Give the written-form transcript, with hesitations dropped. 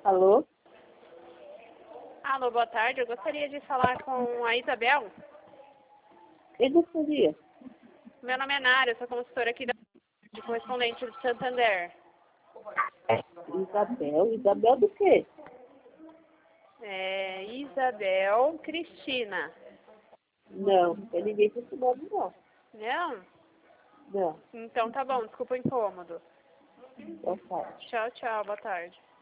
Alô? Alô, boa tarde. Eu gostaria de falar com a Isabel. Eu gostaria. Meu nome é Nara, eu sou consultora aqui de correspondente do Santander. Isabel? Isabel do quê? É Isabel Cristina. Não, não tem ninguém com esse nome, não. Não? Não, Então tá bom, desculpa o incômodo. não faz. Tchau, tchau, boa tarde.